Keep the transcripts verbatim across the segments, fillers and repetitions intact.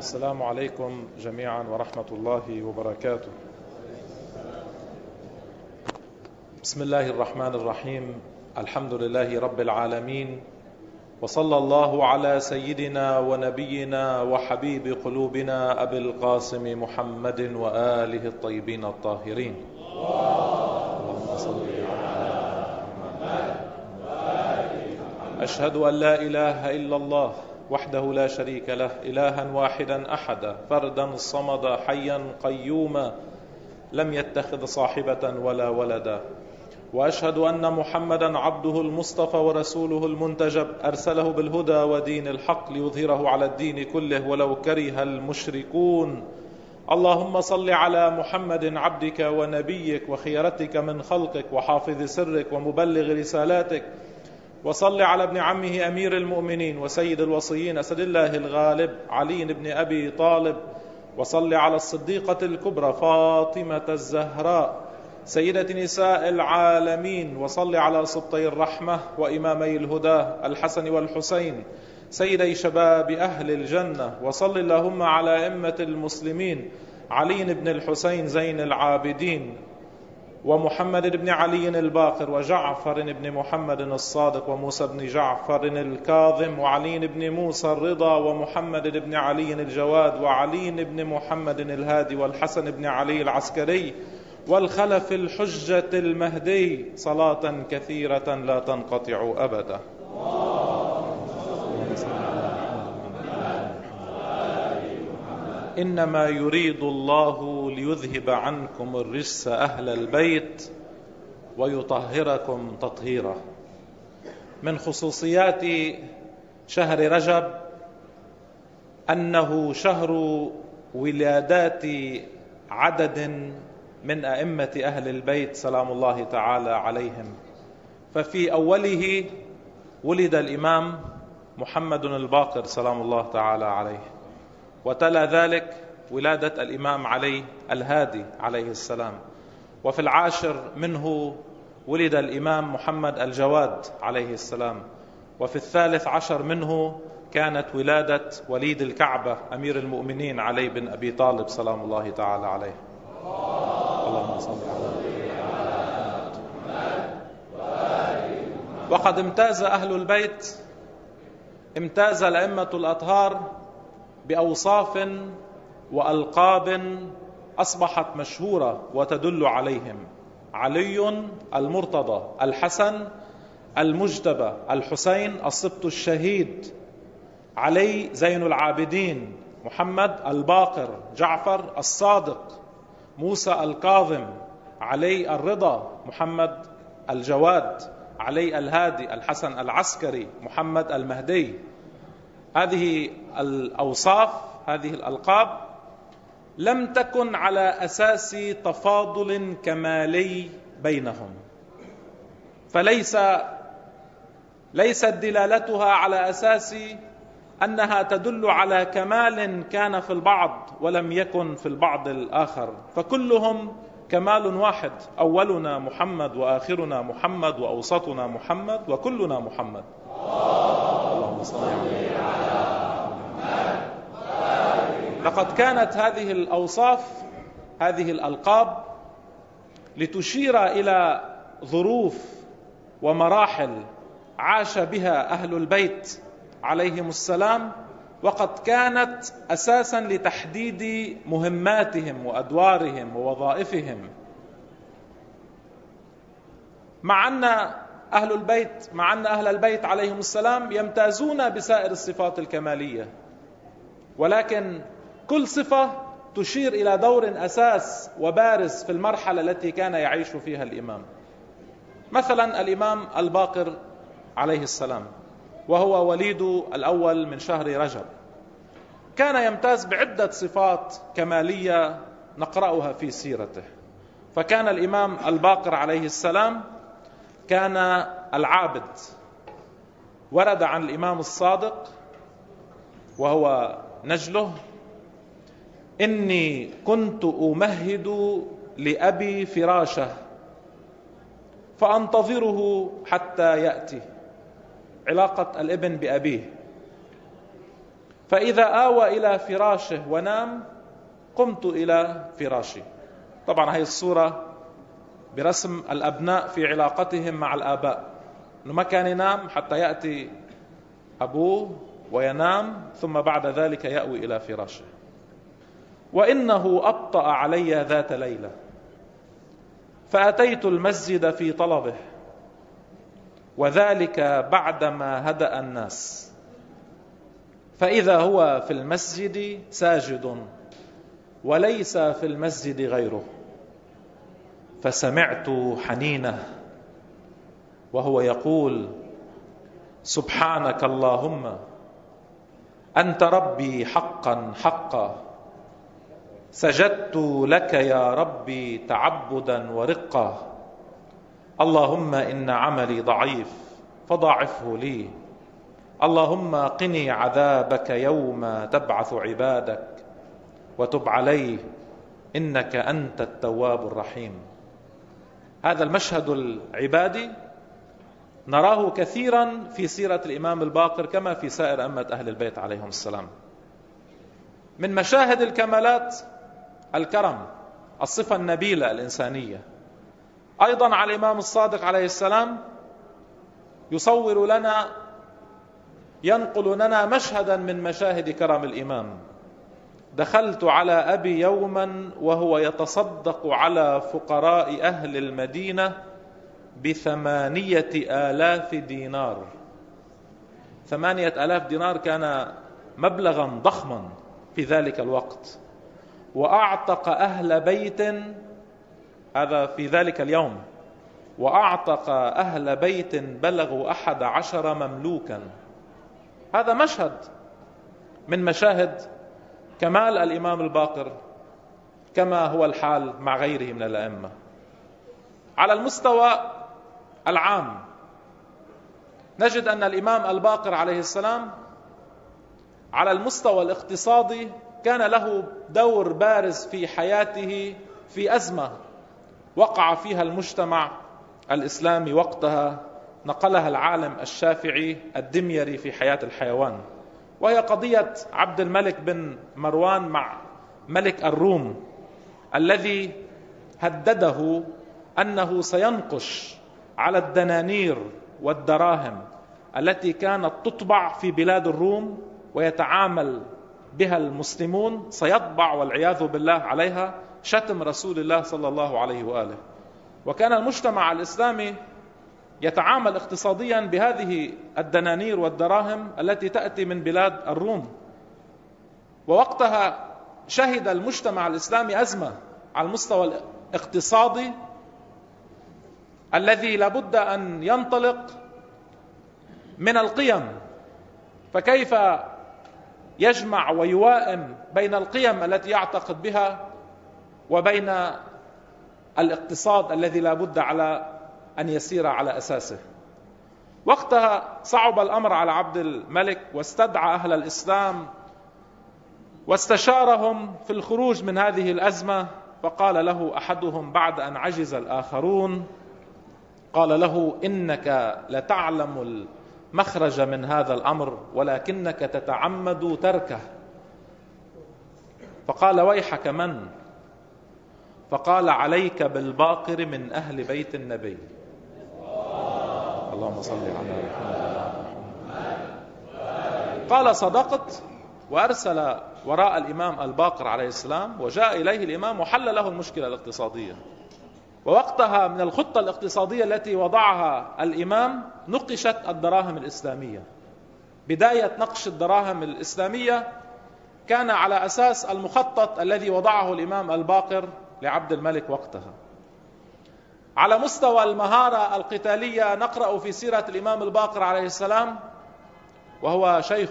السلام عليكم جميعا ورحمة الله وبركاته. بسم الله الرحمن الرحيم. الحمد لله رب العالمين، وصلى الله على سيدنا ونبينا وحبيب قلوبنا أبي القاسم محمد وآله الطيبين الطاهرين. اللهم صل على محمد وآل محمد. أشهد أن لا إله إلا الله وحده لا شريك له، إلها واحدا أحدا فردا صمدا حيا قيوما لم يتخذ صاحبة ولا ولدا، وأشهد أن محمدا عبده المصطفى ورسوله المنتجب، أرسله بالهدى ودين الحق ليظهره على الدين كله ولو كره المشركون. اللهم صل على محمد عبدك ونبيك وخيرتك من خلقك وحافظ سرك ومبلغ رسالاتك، وصل على ابن عمه أمير المؤمنين وسيد الوصيين أسد الله الغالب علي بن أبي طالب، وصل على الصديقة الكبرى فاطمة الزهراء سيدة نساء العالمين، وصل على سبطي الرحمة وإمامي الهدى الحسن والحسين سيدي شباب أهل الجنة، وصل اللهم على أئمة المسلمين علي بن الحسين زين العابدين ومحمد بن علي الباقر وجعفر بن محمد الصادق وموسى بن جعفر الكاظم وعلي بن موسى الرضا ومحمد بن علي الجواد وعلي بن محمد الهادي والحسن بن علي العسكري والخلف الحجة المهدي، صلاة كثيرة لا تنقطع أبدا. إنما يريد الله ليذهب عنكم الرجس أهل البيت ويطهركم تطهيرا. من خصوصيات شهر رجب أنه شهر ولادات عدد من أئمة أهل البيت سلام الله تعالى عليهم، ففي أوله ولد الإمام محمد الباقر سلام الله تعالى عليه، وتلا ذلك ولادة الإمام علي الهادي عليه السلام، وفي العاشر منه ولد الإمام محمد الجواد عليه السلام، وفي الثالث عشر منه كانت ولادة وليد الكعبة أمير المؤمنين علي بن أبي طالب سلام الله تعالى عليه. اللهم صل على محمد. وقد امتاز أهل البيت، امتاز الأئمة الأطهار بأوصاف وألقاب أصبحت مشهورة وتدل عليهم: علي المرتضى، الحسن المجتبى، الحسين السبط الشهيد، علي زين العابدين، محمد الباقر، جعفر الصادق، موسى الكاظم، علي الرضا، محمد الجواد، علي الهادي، الحسن العسكري، محمد المهدي. هذه الأوصاف، هذه الألقاب لم تكن على أساس تفاضل كمالي بينهم، فليس ليست دلالتها على أساس أنها تدل على كمال كان في البعض ولم يكن في البعض الآخر، فكلهم كمال واحد: أولنا محمد وآخرنا محمد وأوسطنا محمد وكلنا محمد. اللهم صل على محمد. لقد كانت هذه الأوصاف، هذه الألقاب لتشير إلى ظروف ومراحل عاش بها أهل البيت عليهم السلام، وقد كانت أساسا لتحديد مهماتهم وأدوارهم ووظائفهم. مع أن أهل البيت مع أن أهل البيت عليهم السلام يمتازون بسائر الصفات الكمالية، ولكن كل صفة تشير إلى دور أساس وبارز في المرحلة التي كان يعيش فيها الإمام. مثلا الإمام الباقر عليه السلام، وهو وليد الأول من شهر رجب، كان يمتاز بعدة صفات كمالية نقرأها في سيرته. فكان الإمام الباقر عليه السلام كان العابد. ورد عن الإمام الصادق وهو نجله: إني كنت أمهد لأبي فراشه فأنتظره حتى يأتي. علاقة الابن بأبيه. فإذا آوى إلى فراشه ونام قمت إلى فراشي. طبعا هي الصورة برسم الأبناء في علاقتهم مع الآباء، أنه ما كان ينام حتى يأتي أبوه وينام، ثم بعد ذلك يأوي إلى فراشه. وإنه أبطأ علي ذات ليلة فأتيت المسجد في طلبه، وذلك بعدما هدأ الناس، فإذا هو في المسجد ساجد وليس في المسجد غيره، فسمعت حنينه وهو يقول: سبحانك اللهم أنت ربي حقا حقا، سجدت لك يا ربي تعبدا ورقا، اللهم إن عملي ضعيف فضاعفه لي، اللهم قني عذابك يوم تبعث عبادك وتب عليه إنك أنت التواب الرحيم. هذا المشهد العبادي نراه كثيرا في سيرة الإمام الباقر كما في سائر أمة أهل البيت عليهم السلام. من مشاهد الكمالات الكرم، الصفة النبيلة الإنسانية. أيضا على الإمام الصادق عليه السلام يصور لنا، ينقل لنا مشهدا من مشاهد كرم الإمام. دخلت على أبي يوما وهو يتصدق على فقراء أهل المدينة بثمانية آلاف دينار. ثمانية آلاف دينار كان مبلغا ضخما في ذلك الوقت. وأعتق أهل بيت، هذا في ذلك اليوم، وأعتق أهل بيت بلغوا أحد عشر مملوكا. هذا مشهد من مشاهد كمال الإمام الباقر، كما هو الحال مع غيره من الأئمة. على المستوى العام نجد أن الإمام الباقر عليه السلام على المستوى الاقتصادي كان له دور بارز في حياته في أزمة وقع فيها المجتمع الإسلامي وقتها، نقلها العالم الشافعي الدميري في حياة الحيوان، وهي قضية عبد الملك بن مروان مع ملك الروم الذي هدده أنه سينقش على الدنانير والدراهم التي كانت تطبع في بلاد الروم ويتعامل بها المسلمون، سيطبع والعياذ بالله عليها شتم رسول الله صلى الله عليه وآله. وكان المجتمع الإسلامي يتعامل اقتصاديا بهذه الدنانير والدراهم التي تأتي من بلاد الروم. ووقتها شهد المجتمع الإسلامي أزمة على المستوى الاقتصادي الذي لابد أن ينطلق من القيم. فكيف يجمع ويوائم بين القيم التي يعتقد بها وبين الاقتصاد الذي لابد على أن يسير على أساسه؟ وقتها صعب الأمر على عبد الملك، واستدعى أهل الإسلام واستشارهم في الخروج من هذه الأزمة. فقال له أحدهم بعد أن عجز الآخرون، قال له: إنك لتعلم المخرج من هذا الأمر ولكنك تتعمد تركه. فقال: ويحك من؟ فقال: عليك بالباقر من أهل بيت النبي. اللهم صل على محمد. قال: صدقت. وأرسل وراء الإمام الباقر عليه السلام، وجاء إليه الإمام وحل له المشكلة الاقتصادية. ووقتها من الخطة الاقتصادية التي وضعها الإمام نقشت الدراهم الإسلامية. بداية نقش الدراهم الإسلامية كان على أساس المخطط الذي وضعه الإمام الباقر لعبد الملك وقتها. على مستوى المهارة القتالية نقرأ في سيرة الإمام الباقر عليه السلام وهو شيخ،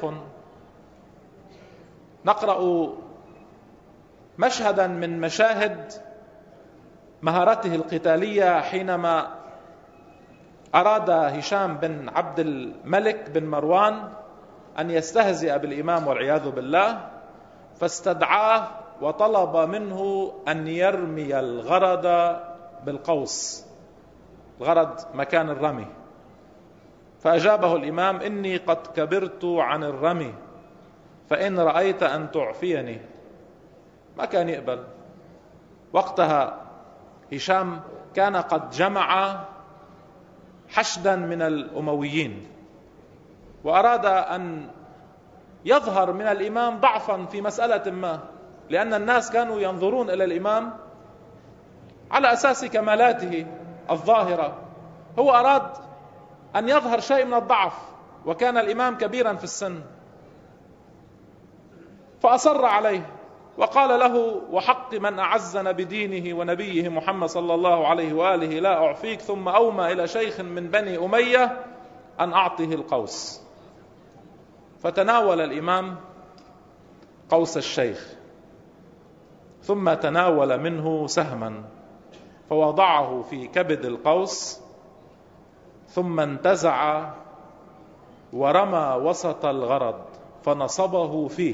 نقرأ مشهدا من مشاهد مهارته القتالية حينما أراد هشام بن عبد الملك بن مروان أن يستهزئ بالإمام والعياذ بالله، فاستدعاه وطلب منه أن يرمي الغرض بالقوس، الغرض مكان الرمي. فأجابه الإمام: إني قد كبرت عن الرمي، فإن رأيت أن تعفيني. ما كان يقبل. وقتها هشام كان قد جمع حشدا من الأمويين، وأراد أن يظهر من الإمام ضعفا في مسألة ما، لأن الناس كانوا ينظرون إلى الإمام على أساس كمالاته الظاهرة. هو أراد أن يظهر شيء من الضعف، وكان الإمام كبيرا في السن، فأصر عليه وقال له: وحق من أعزنا بدينه ونبيه محمد صلى الله عليه وآله لا أعفيك. ثم أومى إلى شيخ من بني أمية أن أعطه القوس، فتناول الإمام قوس الشيخ، ثم تناول منه سهما فوضعه في كبد القوس، ثم انتزع ورمى وسط الغرض فنصبه فيه.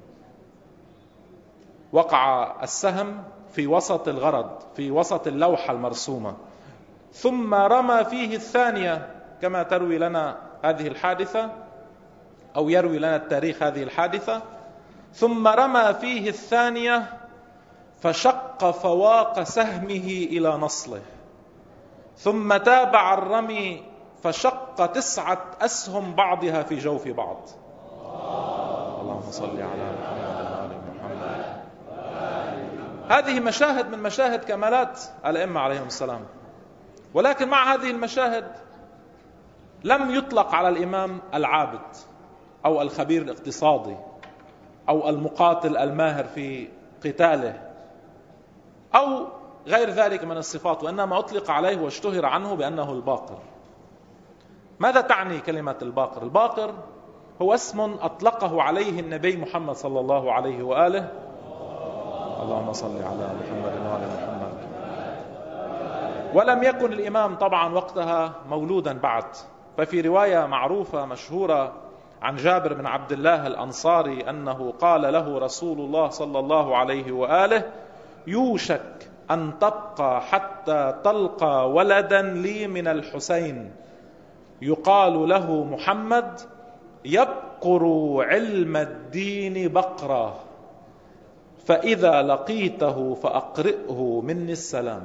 وقع السهم في وسط الغرض، في وسط اللوحة المرسومة، ثم رمى فيه الثانية كما تروي لنا هذه الحادثة، أو يروي لنا التاريخ هذه الحادثة. ثم رمى فيه الثانية فشق فواق سهمه إلى نصله، ثم تابع الرمي فشق تسعة أسهم بعضها في جوف بعض. اللهم صل على محمد وآل محمد. هذه مشاهد من مشاهد كمالات الأئمة عليهم السلام. ولكن مع هذه المشاهد لم يطلق على الإمام العابد أو الخبير الاقتصادي أو المقاتل الماهر في قتاله أو غير ذلك من الصفات، وإنما أطلق عليه واشتهر عنه بأنه الباقر. ماذا تعني كلمة الباقر؟ الباقر هو اسم أطلقه عليه النبي محمد صلى الله عليه وآله. اللهم صل على محمد وآل محمد. ولم يكن الإمام طبعا وقتها مولودا بعد، ففي رواية معروفة مشهورة عن جابر بن عبد الله الأنصاري أنه قال له رسول الله صلى الله عليه وآله: يوشك أن تبقى حتى تلقى ولدا لي من الحسين يقال له محمد يبقر علم الدين بقرة، فإذا لقيته فأقرئه مني السلام.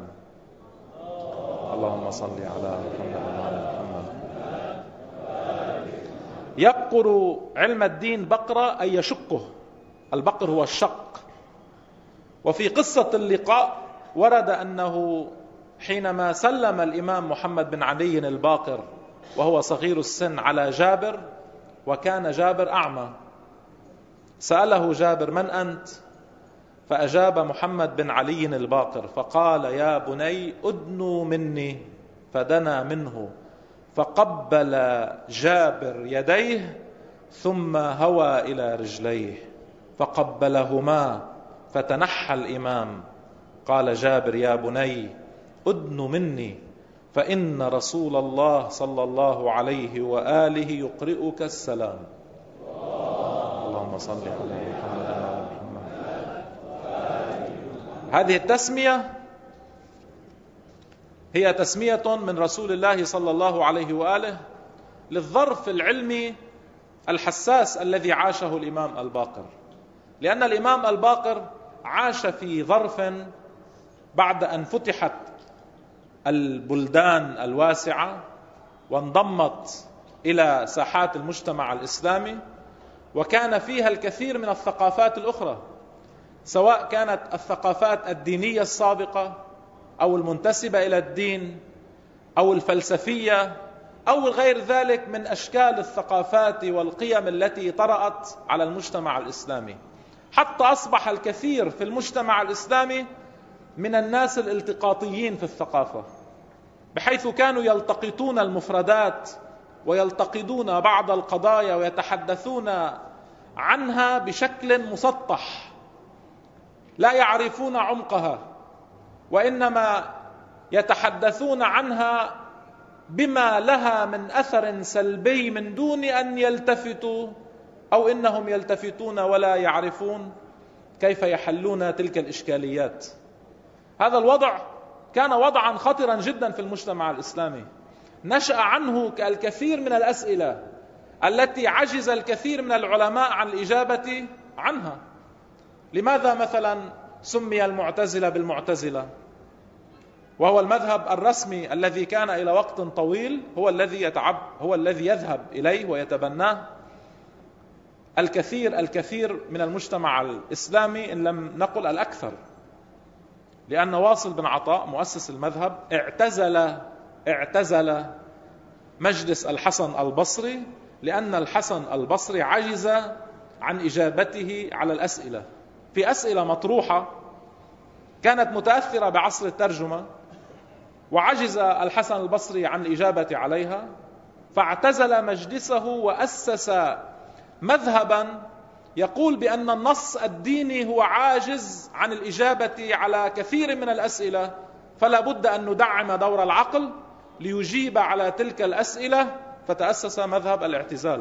اللهم صل على محمد وعلى محمد. يبقر علم الدين بقرة أي يشقه. البقر هو الشق. وفي قصة اللقاء ورد أنه حينما سلم الإمام محمد بن علي الباقر وهو صغير السن على جابر، وكان جابر أعمى، سأله جابر: من أنت؟ فأجاب محمد بن علي الباقر فقال: يا بني أدنوا مني. فدنا منه فقبل جابر يديه ثم هوى إلى رجليه فقبلهما، فتنحى الإمام. قال جابر: يا بني أدنوا مني، فإن رسول الله صلى الله عليه وآله يقرئك السلام. اللهم صل على محمد وعلى محمد. هذه التسمية هي تسمية من رسول الله صلى الله عليه وآله للظرف العلمي الحساس الذي عاشه الإمام الباقر، لأن الإمام الباقر عاش في ظرف بعد أن فتحت البلدان الواسعة وانضمت إلى ساحات المجتمع الإسلامي، وكان فيها الكثير من الثقافات الأخرى، سواء كانت الثقافات الدينية السابقة أو المنتسبة إلى الدين أو الفلسفية أو غير ذلك من أشكال الثقافات والقيم التي طرأت على المجتمع الإسلامي، حتى أصبح الكثير في المجتمع الإسلامي من الناس الالتقاطيين في الثقافة، بحيث كانوا يلتقطون المفردات ويلتقطون بعض القضايا ويتحدثون عنها بشكل مسطح، لا يعرفون عمقها، وإنما يتحدثون عنها بما لها من أثر سلبي من دون أن يلتفتوا أو إنهم يلتفتون ولا يعرفون كيف يحلون تلك الإشكاليات. هذا الوضع كان وضعا خطرا جدا في المجتمع الإسلامي، نشأ عنه الكثير من الأسئلة التي عجز الكثير من العلماء عن الإجابة عنها. لماذا مثلا سمي المعتزلة بالمعتزلة وهو المذهب الرسمي الذي كان إلى وقت طويل هو الذي يتعب هو الذي يذهب إليه ويتبناه الكثير الكثير من المجتمع الإسلامي، إن لم نقل الأكثر، لأن واصل بن عطاء مؤسس المذهب اعتزل اعتزل مجلس الحسن البصري لأن الحسن البصري عجز عن إجابته على الأسئلة، في أسئلة مطروحة كانت متأثرة بعصر الترجمة وعجز الحسن البصري عن الإجابة عليها، فاعتزل مجلسه وأسس مذهبا يقول بأن النص الديني هو عاجز عن الإجابة على كثير من الأسئلة، فلا بد أن ندعم دور العقل ليجيب على تلك الأسئلة، فتأسس مذهب الاعتزال.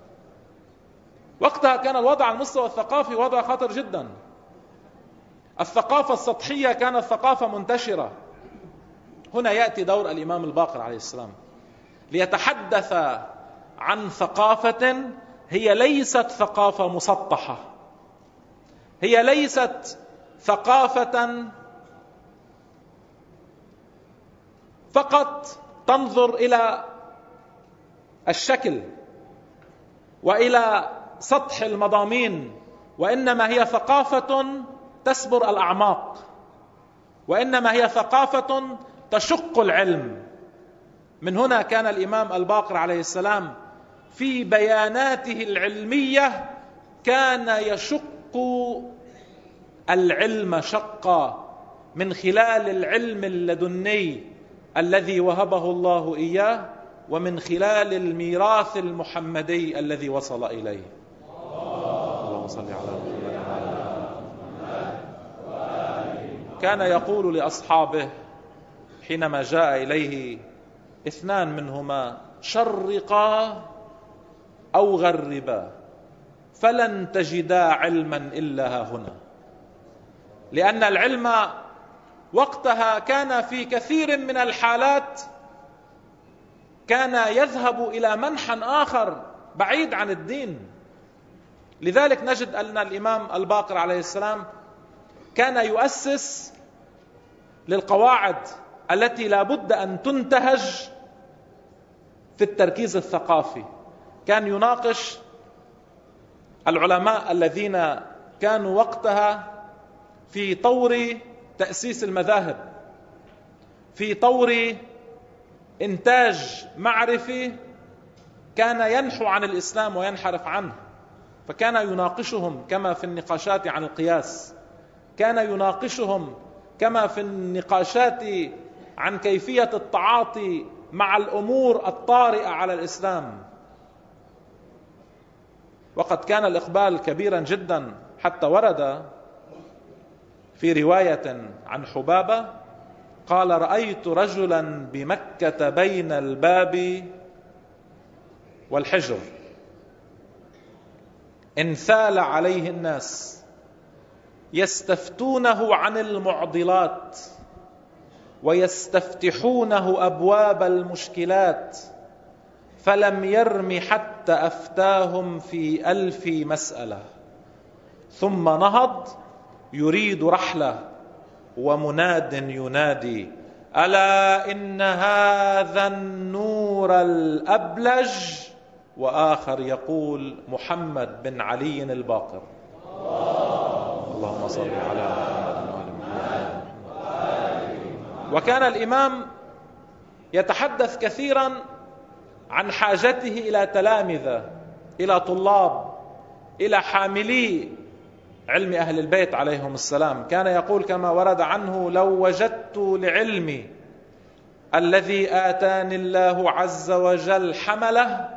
وقتها كان الوضع على المستوى الثقافي وضع خطر جدا. الثقافة السطحية كانت ثقافة منتشرة. هنا يأتي دور الإمام الباقر عليه السلام ليتحدث عن ثقافة هي ليست ثقافة مسطحة، هي ليست ثقافة فقط تنظر إلى الشكل وإلى سطح المضامين، وإنما هي ثقافة تسبر الأعماق، وإنما هي ثقافة تشق العلم. من هنا كان الإمام الباقر عليه السلام في بياناته العلمية كان يشق العلم شقا من خلال العلم اللدني الذي وهبه الله إياه، ومن خلال الميراث المحمدي الذي وصل إليه. اللهم صل على محمد. كان يقول لأصحابه حينما جاء إليه اثنان منهما: شرقا أو غربا فلن تجدا علما إلا ها هنا. لأن العلم وقتها كان في كثير من الحالات كان يذهب إلى منحى آخر بعيد عن الدين. لذلك نجد أن الإمام الباقر عليه السلام كان يؤسس للقواعد التي لا بد أن تنتهج في التركيز الثقافي. كان يناقش العلماء الذين كانوا وقتها في طور تأسيس المذاهب، في طور إنتاج معرفي كان ينحو عن الإسلام وينحرف عنه، فكان يناقشهم كما في النقاشات عن القياس، كان يناقشهم كما في النقاشات عن كيفية التعاطي مع الأمور الطارئة على الإسلام. وقد كان الإقبال كبيرا جدا، حتى ورد في رواية عن حبابة قال: رأيت رجلا بمكة بين الباب والحجر انثال عليه الناس يستفتونه عن المعضلات ويستفتحونه أبواب المشكلات، فلم يرم حتى أفتاهم في ألف مسألة، ثم نهض يريد رحلة ومناد ينادي: ألا إن هذا النور الأبلج، وآخر يقول: محمد بن علي الباقر. اللهم صل على محمد وآل محمد. وكان الإمام يتحدث كثيرا عن حاجته إلى تلامذة، إلى طلاب، إلى حاملي علم أهل البيت عليهم السلام. كان يقول كما ورد عنه: لو وجدت لعلمي الذي آتاني الله عز وجل حمله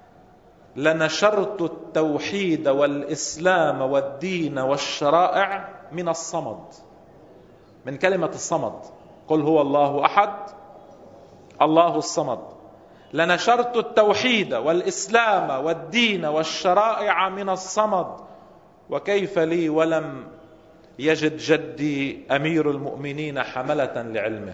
لنشرت التوحيد والإسلام والدين والشرائع من الصمد، من كلمة الصمد، قل هو الله أحد الله الصمد. لنشرت التوحيد والإسلام والدين والشرائع من الصمد، وكيف لي ولم يجد جدي أمير المؤمنين حملة لعلمه.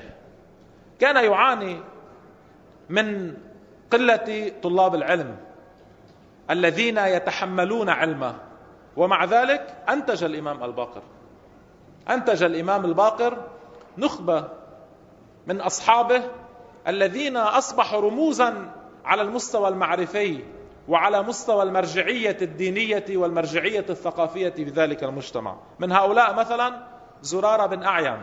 كان يعاني من قلة طلاب العلم، الذين يتحملون علمه. ومع ذلك أنتج الإمام الباقر أنتج الإمام الباقر نخبة من أصحابه الذين أصبحوا رموزا على المستوى المعرفي وعلى مستوى المرجعية الدينية والمرجعية الثقافية في ذلك المجتمع. من هؤلاء مثلا زرارة بن أعين،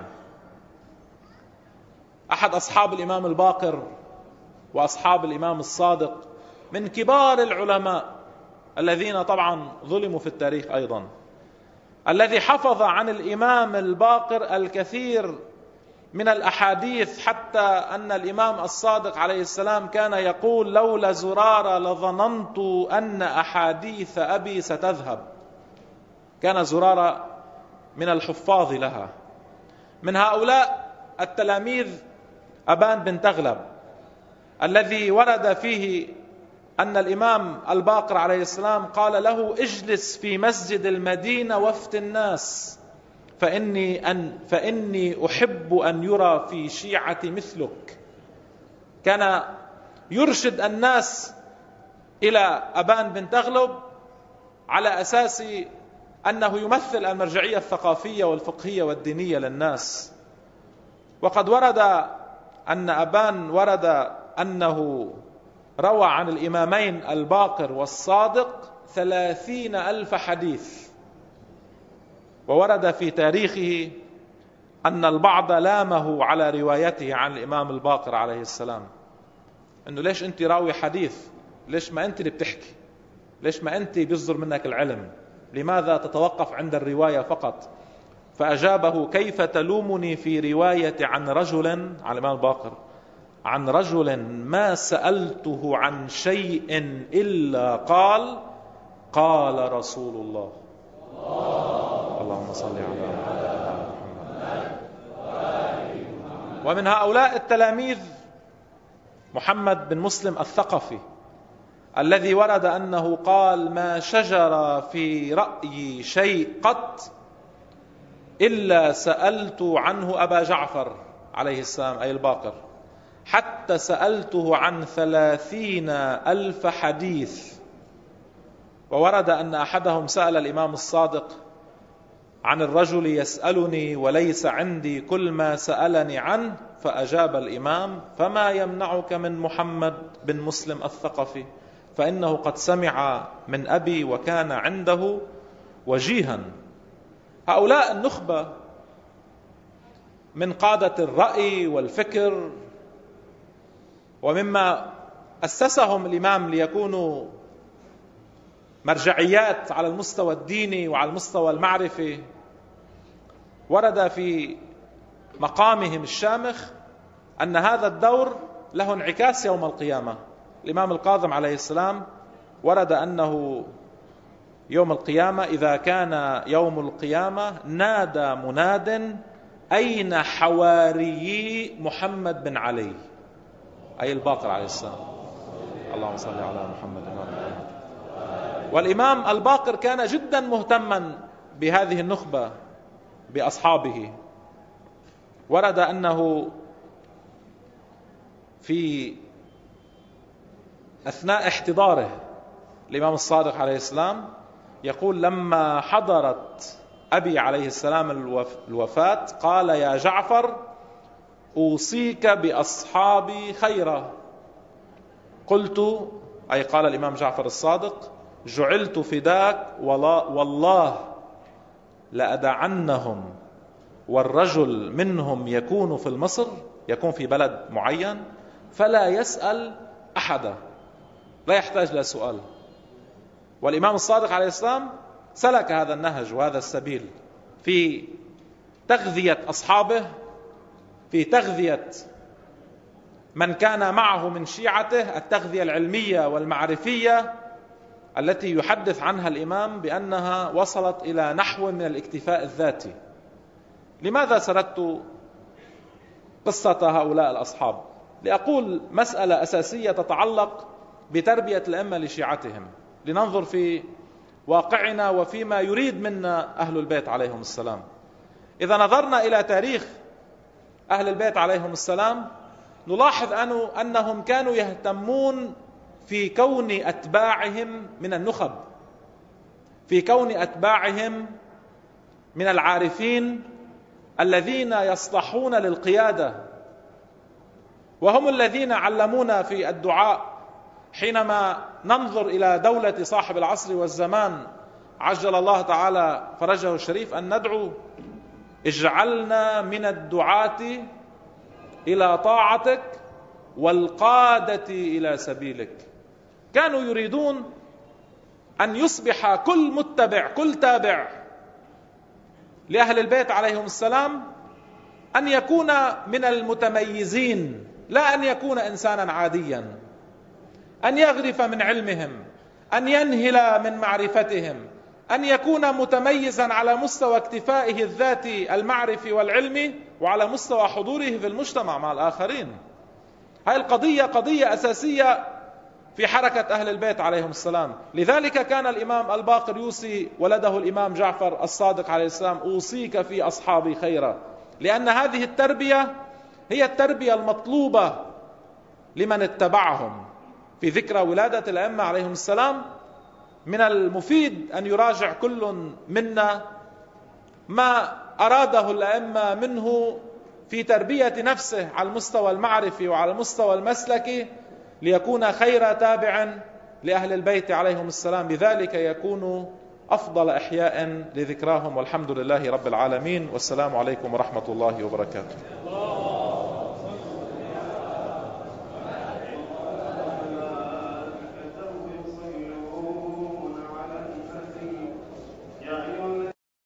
أحد أصحاب الإمام الباقر وأصحاب الإمام الصادق، من كبار العلماء الذين طبعا ظلموا في التاريخ أيضا، الذي حفظ عن الإمام الباقر الكثير من الأحاديث، حتى أن الإمام الصادق عليه السلام كان يقول: لولا زرارة لظننت أن أحاديث أبي ستذهب. كان زرارة من الحفاظ لها. من هؤلاء التلاميذ أبان بن تغلب، الذي ورد فيه أن الإمام الباقر عليه السلام قال له: اجلس في مسجد المدينة وافت الناس، فإني, أن فإني أحب أن يرى في شيعتي مثلك. كان يرشد الناس إلى أبان بن تغلب على أساس أنه يمثل المرجعية الثقافية والفقهية والدينية للناس. وقد ورد أن أبان ورد أنه روى عن الإمامين الباقر والصادق ثلاثين ألف حديث. وورد في تاريخه أن البعض لامه على روايته عن الإمام الباقر عليه السلام، أنه ليش أنت راوي حديث؟ ليش ما أنت اللي بتحكي؟ ليش ما أنت بيصدر منك العلم؟ لماذا تتوقف عند الرواية فقط؟ فأجابه: كيف تلومني في رواية عن رجل، عن الإمام الباقر، عن رجل ما سألته عن شيء إلا قال قال رسول الله. اللهم صل على محمد. ومن هؤلاء التلاميذ محمد بن مسلم الثقفي، الذي ورد أنه قال: ما شجر في رأيي شيء قط إلا سألت عنه أبا جعفر عليه السلام، أي الباقر، حتى سألته عن ثلاثين ألف حديث. وورد أن أحدهم سأل الإمام الصادق عن الرجل يسألني وليس عندي كل ما سألني عنه، فأجاب الإمام: فما يمنعك من محمد بن مسلم الثقفي، فإنه قد سمع من أبي وكان عنده وجيها. هؤلاء النخبة من قادة الرأي والفكر، ومما أسسهم الإمام ليكونوا مرجعيات على المستوى الديني وعلى المستوى المعرفي. ورد في مقامهم الشامخ أن هذا الدور له انعكاس يوم القيامة. الإمام الكاظم عليه السلام ورد أنه يوم القيامة إذا كان يوم القيامة نادى مناد: أين حواريي محمد بن علي، أي الباقر عليه السلام. اللهم صل على محمد وعلى آله. والإمام الباقر كان جدا مهتما بهذه النخبة بأصحابه. ورد أنه في أثناء احتضاره الإمام الصادق عليه السلام يقول: لما حضرت أبي عليه السلام الوفاة قال: يا جعفر أوصيك بأصحابي خيرا. قلت، أي قال الإمام جعفر الصادق: جعلت فداك والله لأدعنهم، والرجل منهم يكون في مصر، يكون في بلد معين، فلا يسأل أحدا، لا يحتاج لسؤال. والإمام الصادق عليه السلام سلك هذا النهج وهذا السبيل في تغذية أصحابه، في تغذية من كان معه من شيعته، التغذية العلمية والمعرفية التي يحدث عنها الإمام بأنها وصلت إلى نحو من الاكتفاء الذاتي. لماذا سردت قصة هؤلاء الأصحاب؟ لأقول مسألة أساسية تتعلق بتربية الأمة لشيعتهم، لننظر في واقعنا وفيما يريد منا أهل البيت عليهم السلام. إذا نظرنا إلى تاريخ أهل البيت عليهم السلام نلاحظ أنهم كانوا يهتمون في كون أتباعهم من النخب، في كون أتباعهم من العارفين الذين يصلحون للقيادة، وهم الذين علمونا في الدعاء حينما ننظر إلى دولة صاحب العصر والزمان عجل الله تعالى فرجه الشريف أن ندعو: اجعلنا من الدعاة إلى طاعتك والقادة إلى سبيلك. كانوا يريدون أن يصبح كل متبع، كل تابع لأهل البيت عليهم السلام، أن يكون من المتميزين، لا أن يكون إنسانا عاديا، أن يغرف من علمهم، أن ينهل من معرفتهم، أن يكون متميزا على مستوى اكتفائه الذاتي المعرفي والعلمي، وعلى مستوى حضوره في المجتمع مع الآخرين. هذه القضية قضية أساسية في حركة أهل البيت عليهم السلام. لذلك كان الإمام الباقر يوصي ولده الإمام جعفر الصادق عليه السلام: أوصيك في أصحابي خيرا، لأن هذه التربية هي التربية المطلوبة لمن اتبعهم. في ذكرى ولادة الأئمة عليهم السلام من المفيد أن يراجع كل منا ما أراده الأئمة منه في تربية نفسه على المستوى المعرفي وعلى المستوى المسلكي، ليكون خير تابع لأهل البيت عليهم السلام، بذلك يكون أفضل إحياء لذكراهم. والحمد لله رب العالمين، والسلام عليكم ورحمة الله وبركاته.